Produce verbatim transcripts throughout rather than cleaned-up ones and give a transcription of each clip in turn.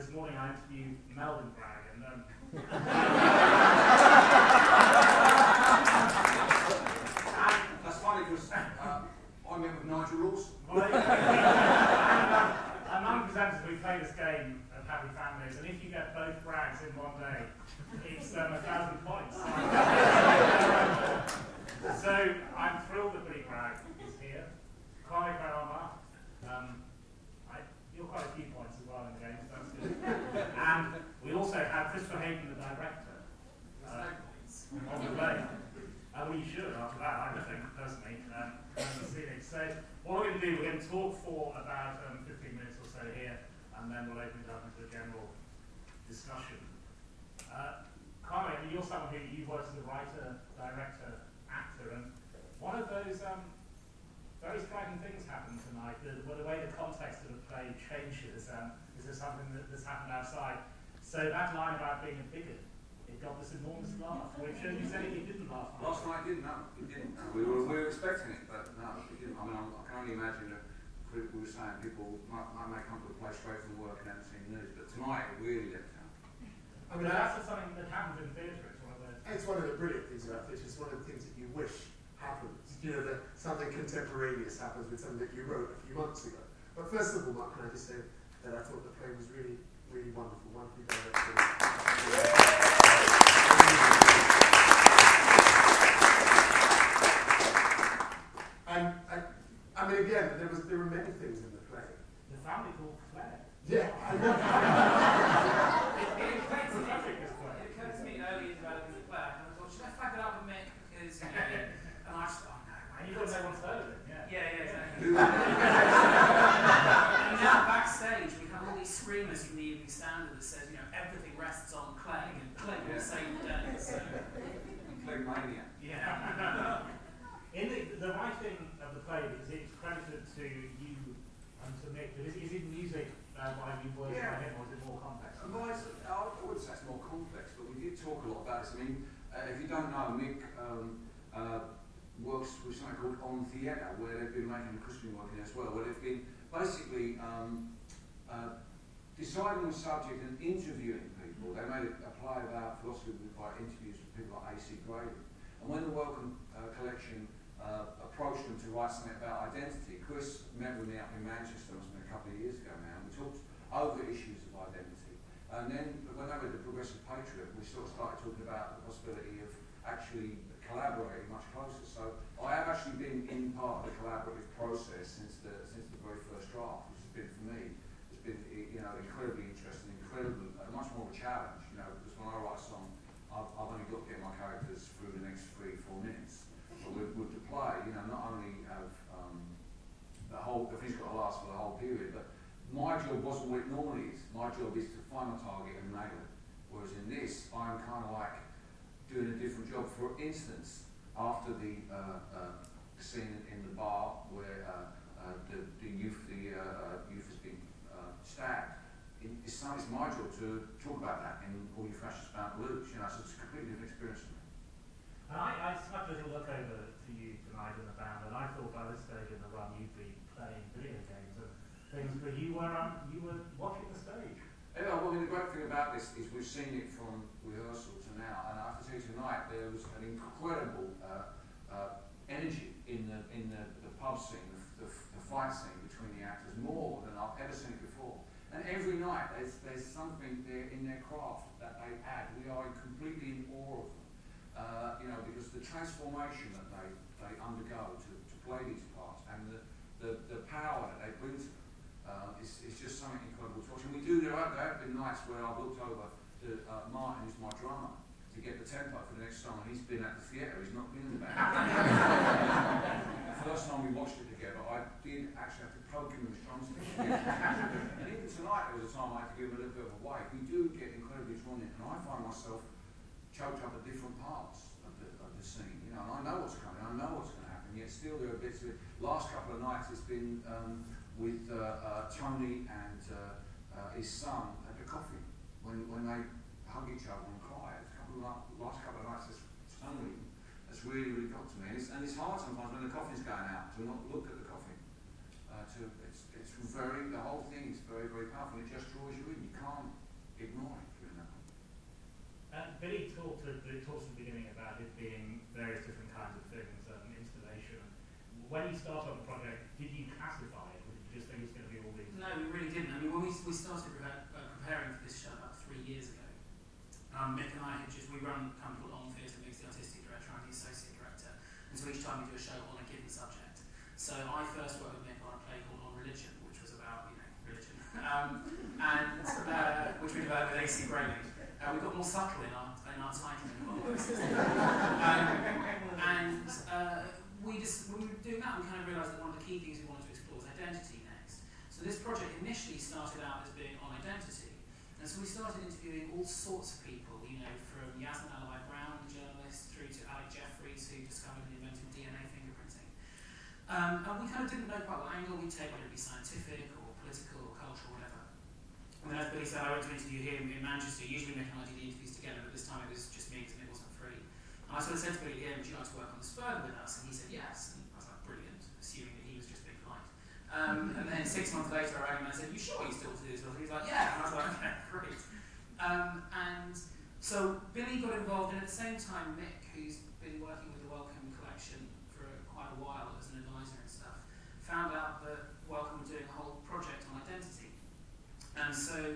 this morning I interviewed Melvyn Bragg, and um, that's funny because uh, I met with Nigel Rawson. Well, and, um, among presenters, we play this game of Happy Families, and if you get both Braggs in one day, it's um, a thousand points. So I'm thrilled that Billy Bragg is here. Kwame Kwei-Armah, um, I, you're quite a few points as well in the game, so that's good. And we also have Christopher Hayden, the director, uh, on the play. Uh, well, you should after that, I think, personally. Um, so what we're going to do, we're going to talk for about um, fifteen minutes or so here, and then we'll open it up into a general discussion. Uh, Kwame, I mean, you're someone who you've worked as a writer, director, actor, and one of those um, very striking things happened tonight. The, the way the context of the play changes. Um, is there something that, that's happened outside? So that line about being a bigot, it got this enormous laugh, which uh, you said you didn't laugh. Last night didn't, no, it didn't. No. We, were, we were expecting it, but no, it didn't. I mean, I'm, I can only imagine that we were saying people might, might may come to the place straight from work and haven't seen the news, but tonight it really left out. I mean, that's just something that happens in theatre. It's one of those. It's one of the brilliant things about theatre. It's one of the things that you wish happens. You know, that something contemporaneous happens with something that you wrote a few months ago. But first of all, Mark, can I just say that I thought the play was really, really wonderful. Wonderfully directed. And, and I mean, again, there was there were many things in the play. The family called Claire. Yeah. it, it, it, it, it occurred to me early in developing the play, and I thought, should I flag it up with Mick? Because, you know, and I just thought, oh no. And you thought no one's heard of it, yeah. Yeah, yeah, exactly. And now backstage, we have all these screamers from the Evening Standard that says, you know, everything rests on Clegg, and Clegg will save the day. So. Clegg Mania. Yeah. In the, the writing of the play, because it's credited to you and to Mick, but is, is it music uh, by you, words Yeah. by him, or is it more complex? Well, it's, I wouldn't say it's more complex, but we did talk a lot about this. I mean, uh, if you don't know, Mick um, uh, works with something called On Theatre, where they've been making the Christian work in as well, where they've been basically um, uh, deciding on a subject and interviewing people. They made a play about philosophy by interviews with people like A C Grady. And when the Welcome uh, Collection uh, approached them to write something about identity, Chris met with me up in Manchester, it must have been a couple of years ago now, and we talked over issues of identity. And then when they read The Progressive Patriot, we sort of started talking about the possibility of actually collaborating much closer. So I have actually been in part of the collaborative process since the since the very first draft, which has been for me, it's been you know incredibly interesting, incredibly uh, much more of a challenge. You know, because when I write a song, I've, I've only got to get my characters through the next three four minutes. But with, with the play, you know, not only have um, the whole the thing's got to last for the whole period, but my job wasn't what it normally is. My job is to find my target and nail it. Whereas in this, I'm kind of like doing a different job. For instance, after the uh, uh, scene in the bar where uh, uh, the, the youth the uh, uh, youth has been uh, stabbed, it, it's, it's my job to talk about that in All You Fascists Bound to Lose. You know, so it's a completely different experience for me. And I, I snuck a little look over to you tonight in the band, and I thought by this stage in the run you'd be playing video games and things, but you were um, you were watching the stage. Yeah, well, I mean, the great thing about this is we've seen it from rehearsal to now, and I have to tell you tonight there was an incredible uh, uh, energy in the in the, the pub scene, the, the, the fight scene between the actors, more than I've ever seen it before. And every night there's there's something there in their craft that they add. We are completely in awe of them, uh, you know, because the transformation that they they undergo to, to play these parts and the, the the power that they bring to them. Uh, it's, it's just something incredible to watch. And we do, there have, there have been nights where I've looked over to uh, Martin, who's my drummer, to get the tempo for the next song, and he's been at the theatre, he's not been in the band. The first time we watched it together, I did actually have to poke him with his drumstick. And even tonight, there was a time I had to give him a little bit of a wave. We do get incredibly drawn in, and I find myself choked up at different parts of the, of the scene. You know, and I know what's coming, I know what's going to happen, yet still there are bits of it. Last couple of nights, it's been um, with uh, uh, Tony and uh, uh, his son at the coffee when when they hug each other and cry. A couple of last couple of nights, it's Tony that's really really got to me, and it's, and it's hard sometimes when the coffee's going out to not look at the coffee. Uh, to it's it's very the whole thing is very very powerful. It just draws you in. You can't ignore it during that one. Uh, Billy talked at the, talked at the beginning about it being various different kinds of things, um, installation. When you started on the project, did you classify it, or did you just think it was going to be all these? No, we really didn't. I mean, when we, we started prepare, uh, preparing for this show about three years ago, um, Mick and I had just, we run a company called On Theatre, Mick's the artistic director, I'm the associate director, and so each time we do a show on a given subject. So I first worked with Mick on a play called On Religion, which was about, you know, religion, um, and uh, which we developed with A C Brayling. Uh, we got more subtle in our, in our titling of our works. um, and uh, we just, when we were doing that, we kind of realised that one of the key things we wanted to explore was identity next. So this project initially started out as being on identity. And so we started interviewing all sorts of people, you know, from Yasmin Alawai-Brown, the journalist, through to Alec Jeffreys, who discovered and invented D N A fingerprinting. Um, and we kind of didn't know quite what angle we'd take, whether it be scientific or political or cultural or whatever. And then as Billy said, I went to interview him in Manchester. Usually Mick and I do the interviews together, but this time it was just me because Mick wasn't free. And I sort of said to Billy, yeah, would you like to work on this further with us? And he said yes. And I was like, brilliant, assuming that he was just being polite. Um, and then six months later I rang him and I said, you sure you still want to do this? And he was like, yeah. And I was like, okay, great. Um, and so Billy got involved, and at the same time Mick, who's been working with the Wellcome collection for quite a while as an advisor and stuff, found out that Wellcome were doing a whole project on identity. And so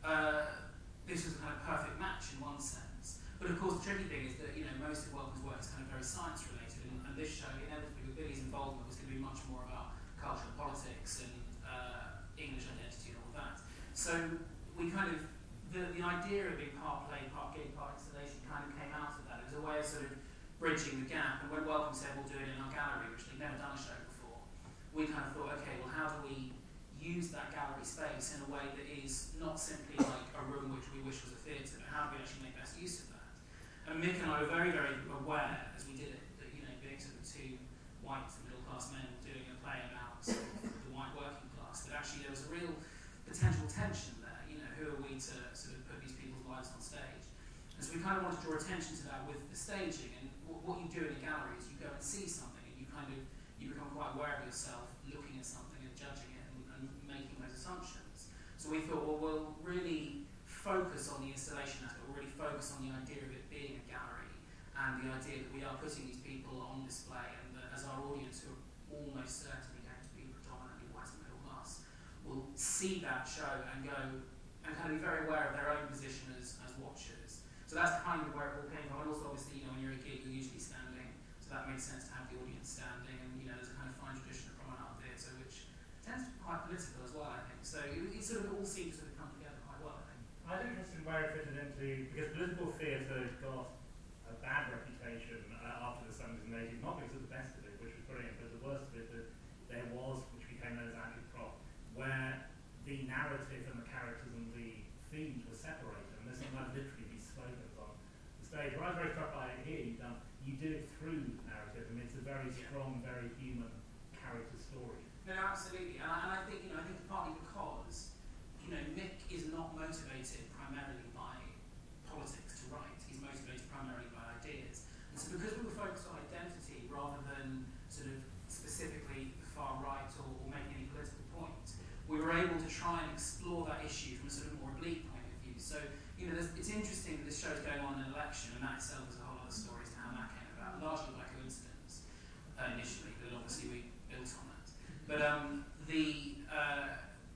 uh, this was a kind of perfect match in one sense. But of course the tricky thing is that, you know, most of Wellcome's work is kind of very science related, and, and this show, inevitably with Billy's involvement, was going to be much more about culture and politics and uh, English identity and all that. So we kind of, the, the idea of being part play, part gig, part installation kind of came out of that. It was a way of sort of bridging the gap. And when Wellcome said we'll do it in our gallery, which they'd never done a show before, we kind of thought, okay, well, how do we use that gallery space in a way that is not simply like a room which we wish was a theatre, but how do we actually make best use of that? And Mick and I were very, very aware as we did it that, you know, being sort of two white middle class men doing a play about sort of the white working class, that actually there was a real potential tension there. You know, who are we to sort of put these people's lives on stage? And so we kind of want to draw attention to that with the staging. And w what you do in a gallery is you go and see something, and you kind of you become quite aware of yourself looking at something and judging it and, and making those assumptions. So we thought, well, we'll really focus on the installation aspect. We'll really focus on the idea of it being a gallery and the idea that we are putting these people on display, and that as our audience, who are almost certainly going to be predominantly white and middle class, will see that show and go and kind of be very aware of their own position as, as watchers. So that's kind of where it all came from. And also, obviously, you know, when you're a gig, you're usually standing, so that makes sense to have the audience standing. And you know, there's a kind of fine tradition of promenade art theatre, which tends to be quite political as well, I think. So it, it sort of all seems to sort of come together quite well, I think. I was interested in where it fitted into, because political theatre got a bad reputation uh, after the seventies and eighties, not because of the best of it, which was brilliant, but the worst of it, that there was, which became known as agitprop, where the narrative and the characters and the themes were separated, and there's sometimes literally these slogans on the stage. What I was very struck by it here, you've done, you do it through narrative, and it's a very strong, very human character story. No, absolutely, and I, and I think, you know, I think partly because, you know, Mick is not motivated primarily by politics to write. He's motivated primarily by ideas. And so because we were focused on identity rather than sort of specifically the far right or, or making any political point, we were able to try and explore that issue from a sort of more oblique point of view. So, you know, it's interesting that this show is going on in an election, and that itself is a whole other story as to how that came about, largely by coincidence uh, initially, but obviously we built on that. But um, the uh,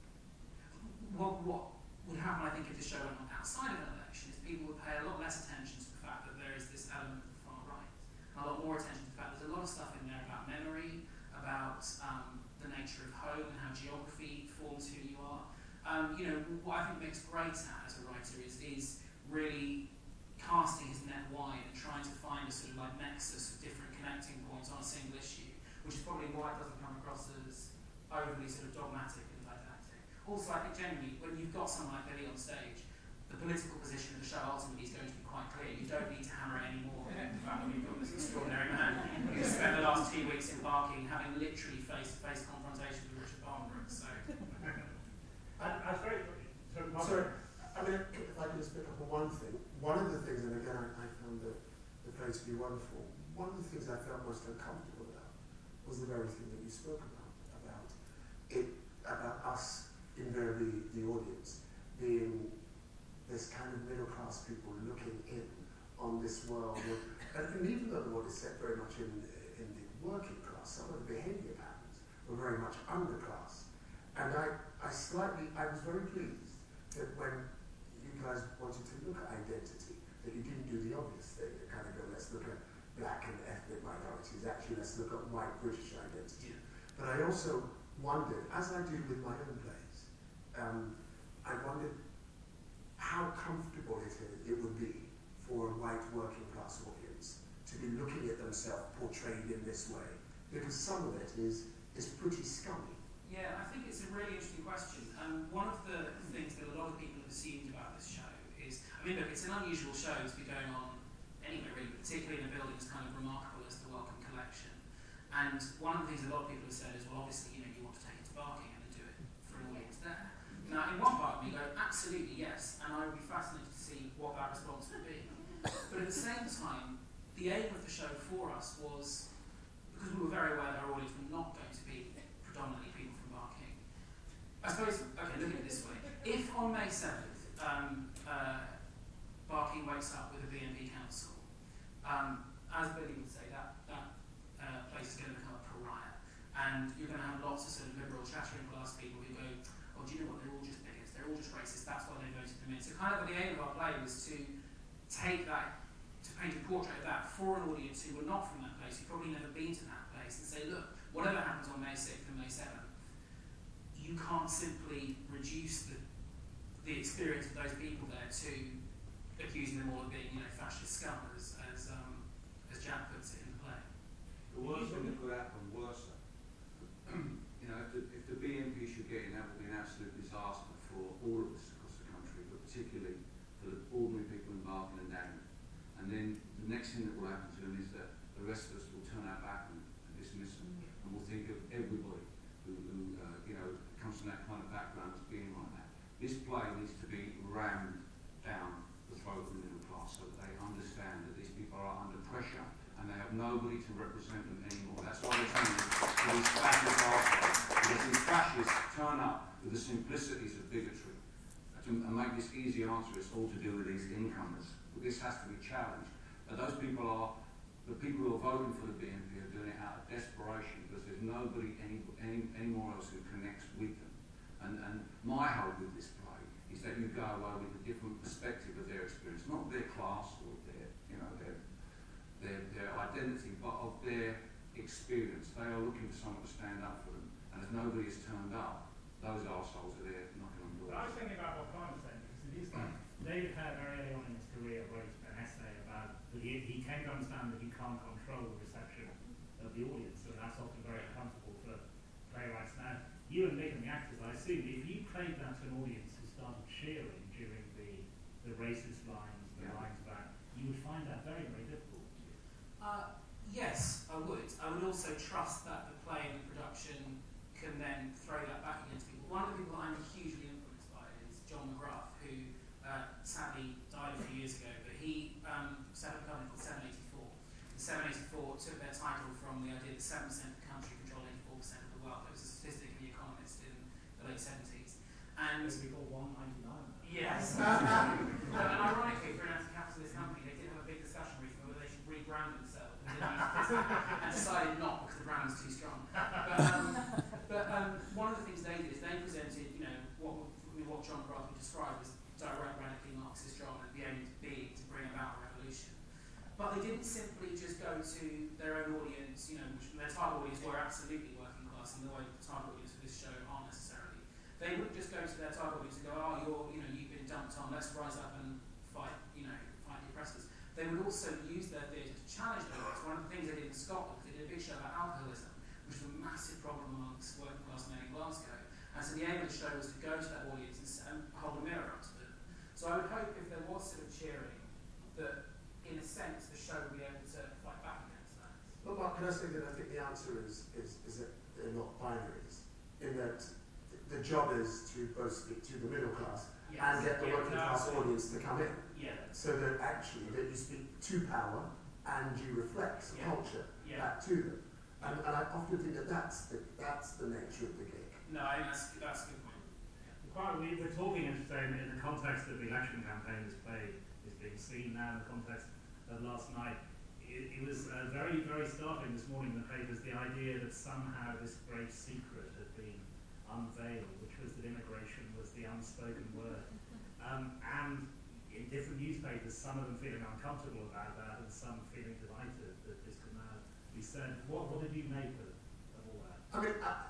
what, what would happen, I think, if this show went on outside of an election, is people would pay a lot less attention to the fact that there is this element of the far right, and a lot more attention to the fact that there's a lot of stuff in there about memory, about um, the nature of home and how geography forms who you are. Um, you know, what I think Mick's great at as a writer is, is really casting his net wide and trying to find a sort of like nexus of different connecting points on a single issue, which is probably why it doesn't come across as overly sort of dogmatic and didactic. Also, I think generally, when you've got someone like Billy on stage, the political position of the show ultimately is going to be quite clear. You don't need to hammer it anymore. The fact that we've got this extraordinary man who's spent the last two weeks in Barking having literally face-to-face confrontation with Richard Barnbrook. So, I, I was very so Sorry, I mean, if I can just pick up on one thing. One of the things, and again, I, I found the, the play to be wonderful, one of the things I felt most uncomfortable about was the very thing that you spoke about, about it, about us, invariably the audience, being, there's this world. Of, and, and even though the world is set very much in, in the working class, some of the behaviour patterns were very much underclass. And I, I slightly, I was very pleased that when you guys wanted to look at identity, that you didn't do the obvious thing, that kind of go, let's look at black and ethnic minorities, actually let's look at white British identity. But I also wondered, as I do with my own plays, um, I wondered how comfortable it, it would be for a white working class audience to be looking at themselves portrayed in this way, because some of it is, is pretty scummy. Yeah, I think it's a really interesting question. Um, one of the things that a lot of people have assumed about this show is, I mean, look, it's an unusual show to be going on anywhere, really, particularly in a building as kind of remarkable as the Wellcome Collection. And one of the things a lot of people have said is, well, obviously, you know, you want to take it to Barking and do it for an audience there. Now, in one part of me go, absolutely yes, and I would be fascinated to see what that response would be. But at the same time, the aim of the show for us was, because we were very aware that our audience were not going to be predominantly people from Barking. I suppose, okay, look at it this way. If on May seventh, um, uh, Barking wakes up with a B N P council, um, as Billy would say, that, that uh, place is going to become a pariah. And you're going to have lots of sort of liberal, chattering class people who go, oh, do you know what, they're all just bigots, they're all just racist, that's why they voted them in. So kind of the aim of our play was to take that, to paint a portrait of that for an audience who were not from that place, who've probably never been to that place, and say, look, whatever happens on May sixth and May seventh, you can't simply reduce the, the experience of those people there to accusing them all of being, you know, fascist scum, as, as, um, as Jack puts it in the play. The worst thing that could happen, worse, you know, if the, if the B N P should get in, that would be an absolute disaster for all of us across the country, but particularly for the ordinary people in Barking and Dagenham. And then the next thing that will happen to them is that the rest of us will turn our back and, and dismiss them, and we'll think of everybody who, who uh, you know, comes from that kind of background as being like that. This play needs to be rammed down the throat of the middle class so that they understand that these people are under pressure and they have nobody to represent them anymore. That's why they're telling you that these fascists are, because these fascists turn up with the simplicities of bigotry. To make this easy answer, it's all to do with these incomers. This has to be challenged. But those people are, the people who are voting for the B N P are doing it out of desperation because there's nobody any, any, anymore else who connects with them. And, and my hope with this play is that you go away with a different perspective of their experience, not their class or their, you know, their, their, their identity, but of their experience. They are looking for someone to stand up for them. And if nobody has turned up, those arseholes are there knocking on doors. I was thinking about what Clive was saying, because it is like, David had very early on in his career wrote an essay about that he, he came to understand that you can't control the reception of the audience, and that's often very uncomfortable for playwrights. Now, you and Nick and the actors, I assume, if you played that to an audience who started cheering during the, the racist lines, the Yeah. lines back, you would find that very, very difficult. Uh, yes, I would. I would also trust that the play and the production can then throw that back against people. One of the people I'm hugely influenced by is John McGrath, who uh, sadly died a few years ago, but he um, set up a company called seven eighty-four. And seven eighty-four took their title from the idea that seven percent of the country controlled eighty-four percent of the wealth. It was a statistic in The Economist in the late seventies. And This would be called one ninety-nine. yes. And ironically, for an anti-capitalist company, they did have a big discussion recently whether they should rebrand themselves and, didn't use this, and decided not because the brand was too strong. But, um, but um, one of the things they did is they presented, you know, what, what John McGrath would describe as direct, radically Marxist drama, the aim being to bring about a revolution. But they didn't simply just go to their own audience, you know, which their target audience were absolutely working class in the way the target audience for this show aren't necessarily. They wouldn't just go to their target audience and go, oh, you're, you know, you've been dumped on, let's rise up and fight, you know, fight the oppressors. They would also use their theatre to challenge their audience. One of the things they did in Scotland, they did a big show about alcoholism, which was a massive problem amongst working class men in Glasgow. And so the aim of the show was to go to that audience and, and hold a mirror up to them. So I would hope if there was sort of cheering, that in a sense the show would be able to fight back against that. Well, Mark, can I say that I think the answer is, is, is that they're not binaries, in that th the job is to both speak to the middle class Yes. and get the Yeah, working no, class absolutely. audience to come in, Yeah. so that actually that you speak to power and you reflect Yeah. culture Yeah. back to them. And, and I often think that that's the, that's the nature of the gig. No, I think that's, that's a good point. Quite, we were talking, as you say, in, in the context of the election campaign, this play is being seen now in the context of last night, it, it was uh, very, very startling this morning in the papers, the idea that somehow this great secret had been unveiled, which was that immigration was the unspoken word. Um, and in different newspapers, some of them feeling uncomfortable about that and some feeling delighted that this could now be said. What, what did you make of, of all that? I mean, uh,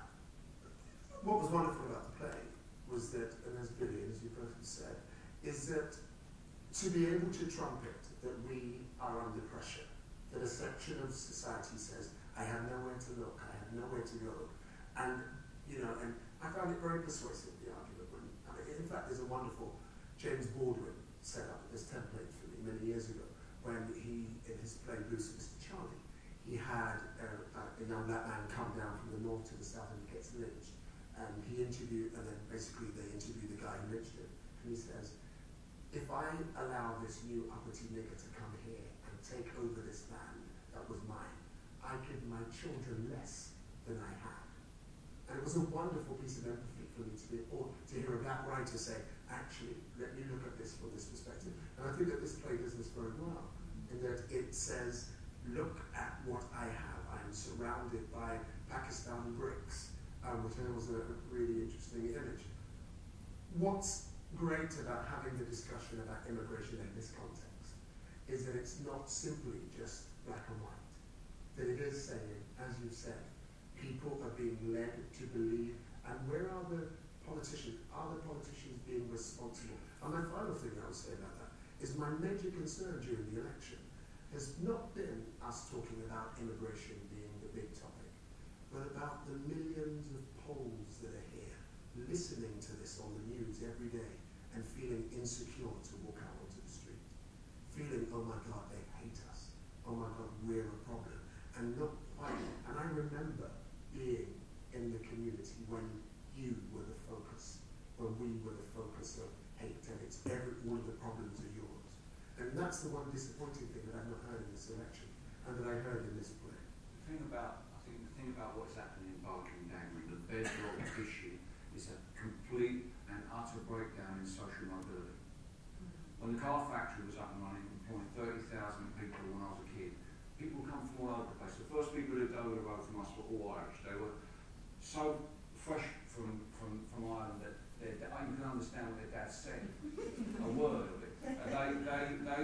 what was wonderful about the play was that, and as Billy, as you both have said, is that to be able to trumpet that we are under pressure, that a section of society says, I have nowhere to look, I have nowhere to go, and, you know, and I found it very persuasive, the argument. When, I mean, in fact, there's a wonderful James Baldwin set up this template for me many years ago when he, in his play Bruce and Mister Charlie, he had a, a young black man come down from the north to the south and he gets lynched. And he interviewed, and then basically they interview the guy who lynched him. And he says, if I allow this new uppity nigger to come here and take over this land that was mine, I give my children less than I had. And it was a wonderful piece of empathy for me to be, or to hear a black writer say, actually, let me look at this from this perspective. And I think that this play does this very well, in that it says, look at what I have. I am surrounded by Pakistan bricks, um, which was a really interesting image. What's great about having the discussion about immigration in this context is that it's not simply just black and white. That it is saying, as you've said, people are being led to believe, and where are the politicians? Are the politicians being responsible? And my final thing I will say about that is my major concern during the election has not been us talking about immigration being the big topic, but about the millions of Poles that are here, listening to this on the news every day and feeling insecure to walk out onto the street. Feeling, oh my God, they hate us. Oh my God, we're a problem. And not quite. And I remember being in the community when you were the focus, when we were the focus of hate, and it's every, all of the problems are yours. And that's the one disappointing thing that I've not heard in this election, and that I heard in this play. The thing about, I think the thing about what's happening in Barking and Dagenham, the bedrock issue is a complete and utter breakdown in social mobility. When the car factory was up and running, employing thirty thousand people when I was a kid, people come from all over the place. The first people who lived over the road from us were all Irish. They were so fresh from, from, from Ireland that they, they, you can understand what their dad said, a word of it. And they, they, they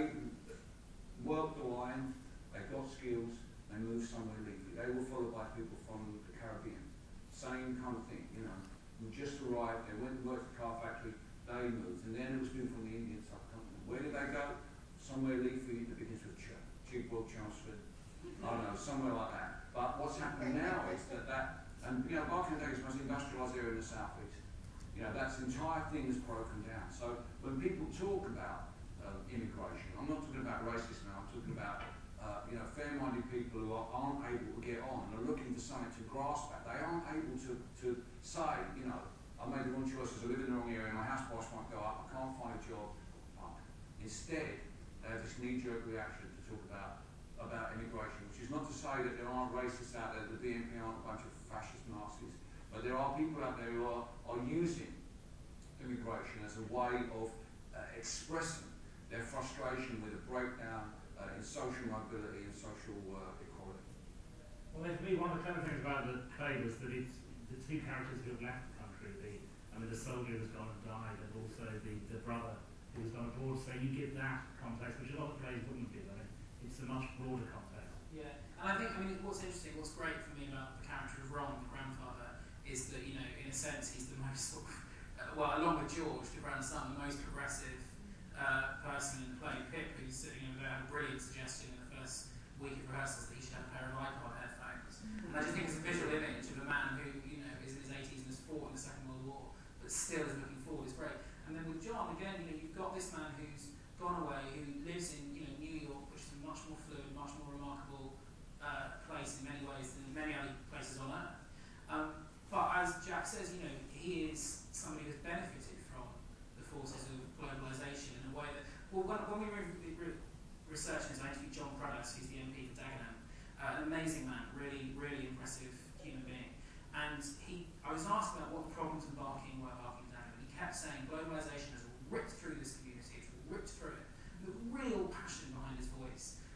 worked the line, they got skills, they moved somewhere legally. They were followed by people from the Caribbean. Same kind of thing, you know. We just arrived, they went to work at the car factory, they moved. And then it was people from the Indian subcontinent. Where did they go? Somewhere legally that begins with Ch, Chigwell, Chelmsford, I don't know, somewhere like that. But what's happening now is that that, and you know, Barking and Dagenham is the most industrialised area in the southeast. You know, that entire thing is broken down. So when people talk about uh, immigration, I'm not talking about racists now, I'm talking about uh, you know, fair-minded people who are, aren't able to get on and are looking for something to grasp at. They aren't able to, to say, you know, I made the wrong choices, I live in the wrong area, my house price might go up, I can't find a job. Fine. Instead, they have this knee-jerk reaction to talk about about immigration, which is not to say that there aren't racists out there, the B N P aren't a bunch of fascist Nazis, but there are people out there who are, are using immigration as a way of uh, expressing their frustration with a breakdown uh, in social mobility and social uh, equality. Well, for me, one of the clever things about the play was that it's the two characters who have left the country, the, I mean, the soldier who's gone and died, and also the, the brother who's gone abroad, so you give that context, which a lot of plays wouldn't give. I mean, it's a much broader context. Yeah, and I think, I mean, what's interesting, what's great for me about the character of Ron, the grandfather, is that, you know, in a sense, he's the most sort of, uh, well, along with George, the grandson, the most progressive uh, person in the play. Pip, who's sitting over there, had a brilliant suggestion in the first week of rehearsals that he should have a pair of iPod headphones. And I just think it's a visual image of a man who, you know, is in his eighties and has fought in the Second World War, but still is looking forward. It's great. And then with John, again, you know, you've got this man who's gone away, who lives in, you know, New York, which is a much more fluid, much more remarkable uh, place in many ways than many other places on earth. Um, but as Jack says, you know, he is somebody who's benefited from the forces of globalisation in a way that, well, when, when we were re- researching this, I interviewed John Prudhouse, who's the M P for Dagenham, uh, an amazing man, really, really impressive human being. And he, I was asked about what the problems in Barking were, Barking and Dagenham, and he kept saying globalisation has ripped through this community, it's ripped through it, with real passion behind his voice.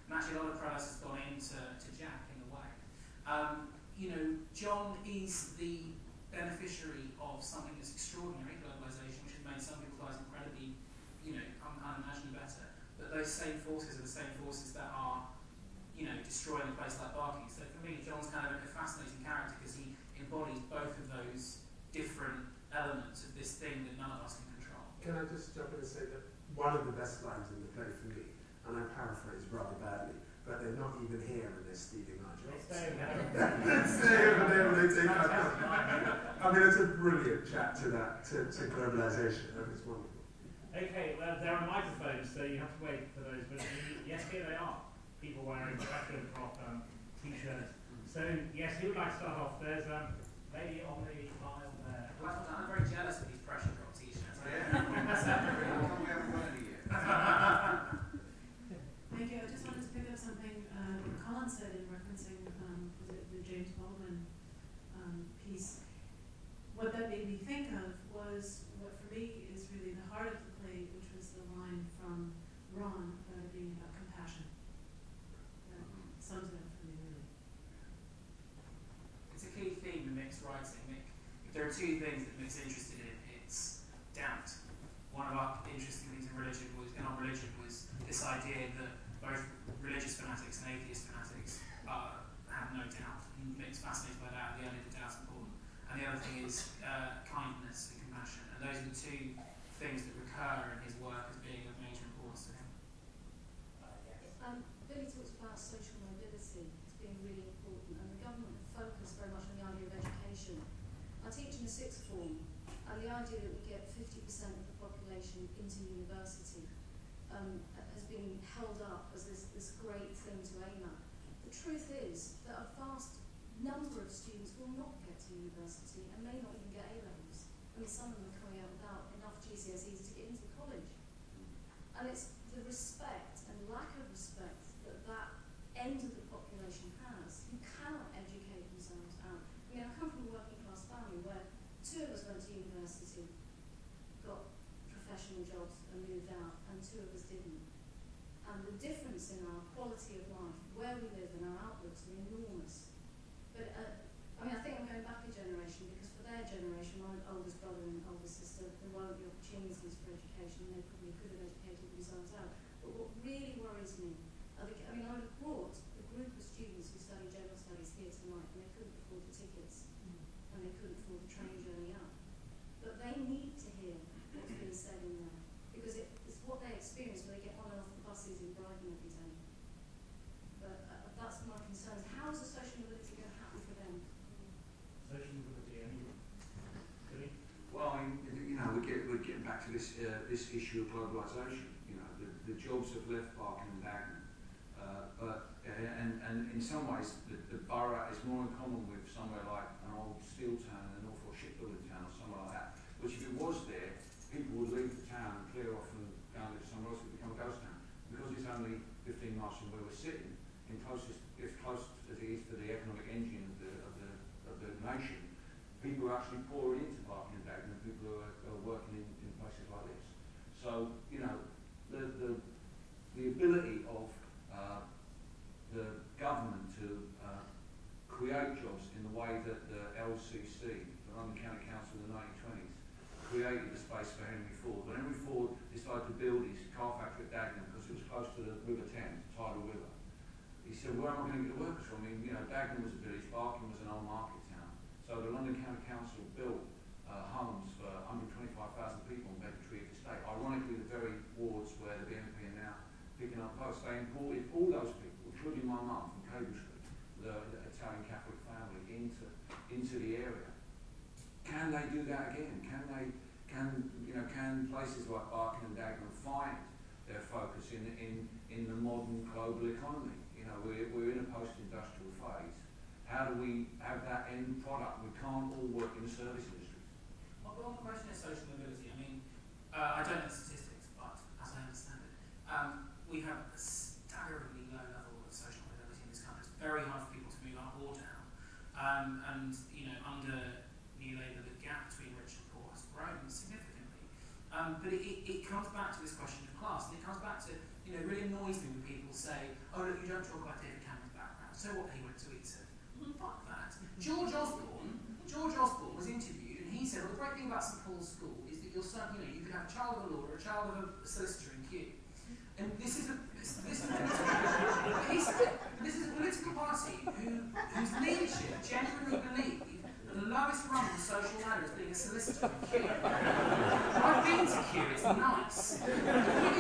one of the best lines in the play for me, and I paraphrase rather badly, but they're not even here and they're stealing our They jobs. stay over They stay over there and they take our jobs. I mean, it's a brilliant chat to that, to, to globalisation, and it's wonderful. Okay, well, there are microphones, so you have to wait for those, but yes, here they are. People wearing fashion prop um, t-shirts. So, yes, who would like to start off? There's a um, lady on the aisle there. Well, I'm very jealous of these pressure drop t-shirts. Yeah. We haven't got any yet. Thank you. I just wanted to pick up something uh, Colin said in referencing um, the, the James Baldwin um, piece. What that made me think of was what for me is really the heart of the play, which was the line from Ron about it being about compassion. That sums it up for me, really. It's a key theme in Mick's writing. Mick, if there are two things that Mick's interested in, it's doubt. One of our interesting things in religion was, in our religion was this idea that both religious fanatics and atheist fanatics uh, have no doubt. And Mick's fascinated by that, the idea that doubt's important. And the other thing is uh, kindness and compassion. And those are the two things that recur in his work as being of major importance to him. Um, Billy talks about social mobility as being really important, and the government have focused very much on the idea of education. I teach in a sixth form, and the idea that we get fifty percent of the population into university um, has been held up as this, this great thing to aim at. The truth is that a vast number of students will not get to university and may not even get A levels. I mean, some of them are coming out without enough G C S Es to get into college. And it's the respect and lack of respect that that end of the population has, who cannot educate themselves out. I mean, I come from a working class family where two of us went to university, got professional jobs and moved out, and two of us didn't. And the difference in our quality of life, where we live and our outlooks are enormous. But uh, I mean, I think I'm going back a generation, because for their generation, my oldest brother and oldest sister, there weren't the opportunities for education, and they probably could have educated themselves out. But what really worries me, are the, I mean, I would have brought a group of students who study general studies here tonight, and they couldn't afford the tickets, mm. and they couldn't afford the train journey up. But they need to hear what's being said in there, because it, it's what they experience when they get on and off the buses in Brighton every day. But uh, that's my concern. How is the social mobility going to happen for them? Social mobility, any? Billy? Well, I mean, you know, we get, we're getting back to this uh, this issue of globalisation. You know, the, the jobs have left Barking and Dagenham, uh, but uh, and and in some ways, the, the borough is more in common with somewhere like an old steel town in the Norfolk shipbuilding town or somewhere like that. Which, if it was there, people would leave the town and clear off and go and live somewhere else. It would become a ghost town, because it's only fifteen miles from where we're sitting, in closest, as close as it is to the economic engine of the of the of the nation. People are actually pouring into Barking and Dagenham, and people who are, are working in, in places like this. So, you know, the the, the ability of uh, the government to uh, create jobs in the way that the L C C, the London County Council in the nineteen twenties, created the space for Henry Ford. When Henry Ford decided to build his car factory at Dagenham because it was close to the River Thames, the tidal river, he said, where am I going to get the workers from? I mean, you know, Dagenham was a village, Barking was an old market town. So the London County Council built uh, homes for one hundred twenty-five thousand people on Bedford Estate. Ironically, the very wards where the B N P are now picking up votes, they imported all those people, including my mum from Cable Street, the, the Italian Catholic family, into into the area. Can they do that again? Can they? Can you know? Can places like Barking and Dagenham find their focus in in in the modern global economy? You know, we're we're in a post-industrial phase. How do we have that end product? We can't all work in the service industry. Well, on the question of social mobility, I mean, uh, I don't know the statistics, but as I understand it, um, we have a staggeringly low level of social mobility in this country. It's very hard for people to move up or down. Um, and, you know, under New Labour, the gap between rich and poor has grown significantly. Um, but it, it, it comes back to this question of class, and it comes back to, you know, it really annoys me when people say, oh, look, you don't talk about David Cameron's background. So what, he went to Eton? Fuck that. George Osborne, George Osborne was interviewed, and he said, well, the great thing about St Paul's School is that you're son, you know, you can have a child of a lawyer, a child of a solicitor in Kew. And this is a this, this is a political, he said, this is a political party who whose leadership genuinely believe that the lowest rung of the social ladder is being a solicitor in Kew. I've been to Kew, it's nice. You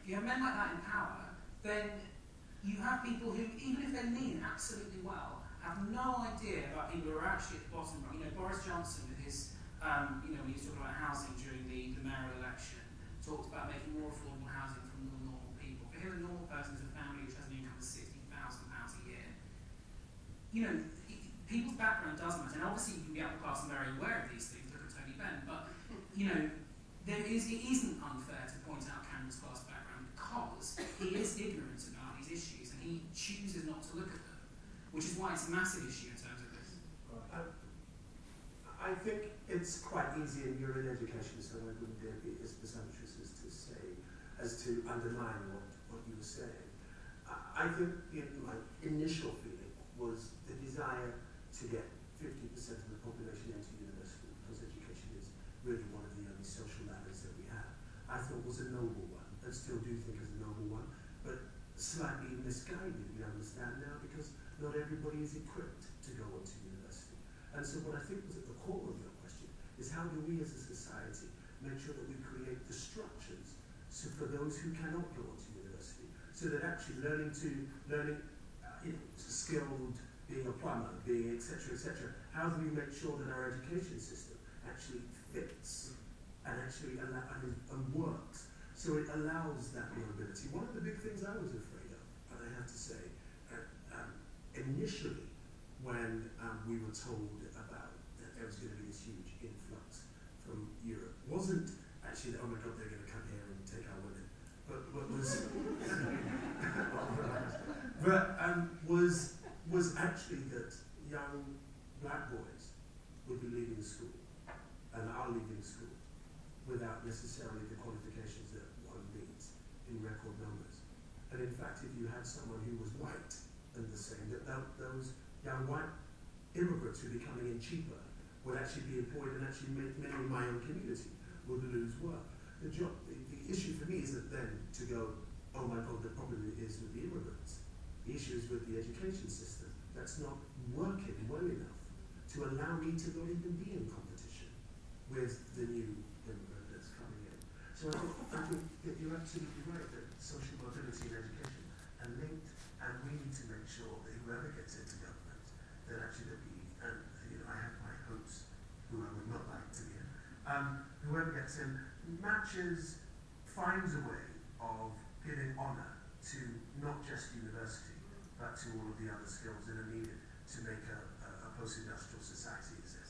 if you have men like that in power, then you have people who, even if they mean absolutely well, have no idea about people who are actually at the bottom. You know, Boris Johnson with his, um, you know, when he was talking about housing during the, the mayoral election, talked about making more affordable housing for more normal people. For him, a normal person is a family which has an income of sixty thousand pounds a year. You know, people's background does matter, and obviously you can be upper class and very aware of these things, look at Tony Benn, but, you know, there is, it isn't unfair to point out Cameron's class background because he is ignorant about these issues and he chooses not to look at them, which is why it's a massive issue in terms of this. I, I think it's quite easy, and you're in education, so I wouldn't dare be as presumptuous as to say, as to undermine what, what you were saying. I, I think you know, my initial feeling was the desire to get fifty percent of the population into university, because education is really one of the only social matters that we have. I thought was a noble one, and still do think is a noble one, but slightly misguided, we understand now, because not everybody is equipped to go on to university. And so what I think was at the core of your question is how do we as a society make sure that we create the structures so for those who cannot go on to university, so that actually learning to, learning uh, you know, skilled, being a plumber, being et cetera, et cetera, how do we make sure that our education system actually fits and actually allow, and, and works, so it allows that mobility. One of the big things I was afraid of, and I have to say, uh, um, initially when um, we were told about that there was going to be this huge influx from Europe, wasn't actually that, oh my God, they're going to come here and take our women, but what was, but um, was was actually that young black boys would be leaving school and are leaving school without necessarily the qualifications that one needs in record numbers. And in fact, if you had someone who was white and the same, that, that those young white immigrants who would be coming in cheaper would actually be employed, and actually make, many in my own community would lose work. The, job, the, the issue for me isn't then to go, oh my God, the problem is with the immigrants. The issue is with the education system that's not working well enough to allow me to not even be in competition with the new immigrant that's coming in. So I think, I think that you're absolutely right that social mobility and education are linked, and we need to make sure that whoever gets into government, that actually that we, and you know, I have my hopes, who I would not like to be in, um, whoever gets in matches, finds a way of giving honour to not just university, but to all of the other skills that are needed to make a, a, a post-industrial society